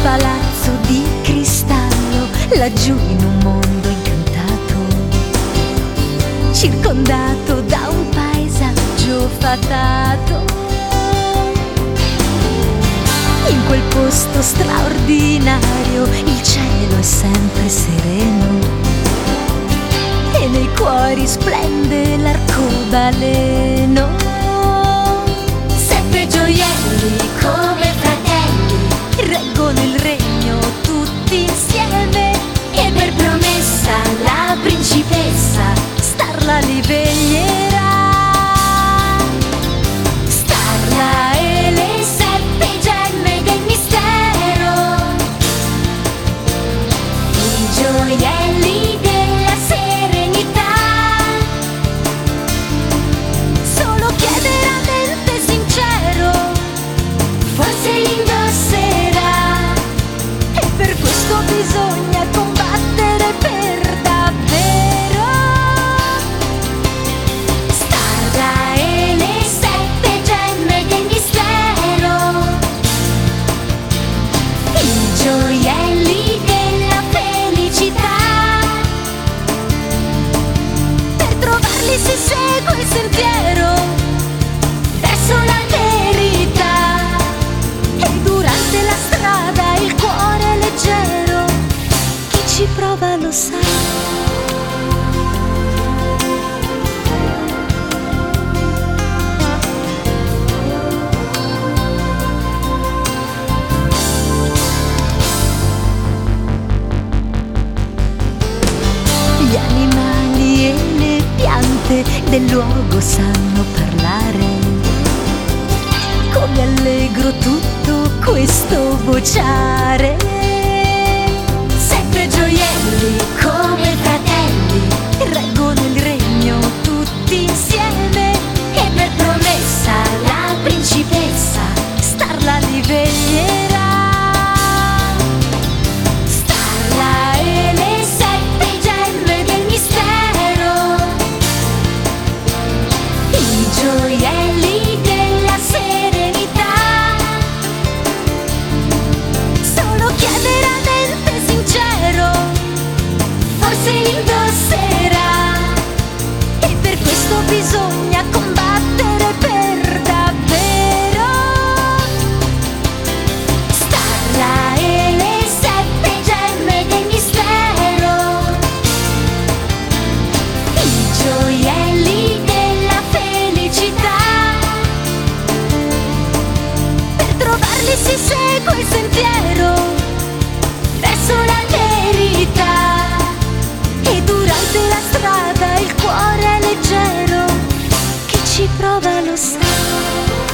palazzo di cristallo, laggiù in un mondo incantato, circondato da un paesaggio fatato. In quel posto straordinario il cielo è sempre sereno e nei cuori splende l'arcobaleno. 7 gioielli come fratelli reggono il regno tutti insieme, e per promessa la principessa Starla li veglierà. Starla e le 7 gemme del mistero, i gioielli della serenità. Solo chiedere a mente sincero, forse li indosserà, e per questo bisogna combattere per davvero. Starla e le 7 gemme del mistero, i gioielli della felicità. Per trovarli si segue il sentiero verso la verità, e durante la strada il cuore è leggero, chi ci prova lo sa. Gli animali e le piante del luogo sanno parlare, come allegro tutto questo vociare. 7 gioielli come fratelli reggono il regno tutti insieme, e per promessa la principessa Starla li veglierà. Starla e le 7 gemme del mistero, i gioielli della serenità. Solo chiedere a mente sincero, forse li indosserà, e per questo bisogna combattere per davvero. Starla e le 7 gemme del mistero, i gioielli della felicità. Per trovarli si segue il sentiero verso la verità, e durante la strada il cuore è leggero, chi ci prova lo sa.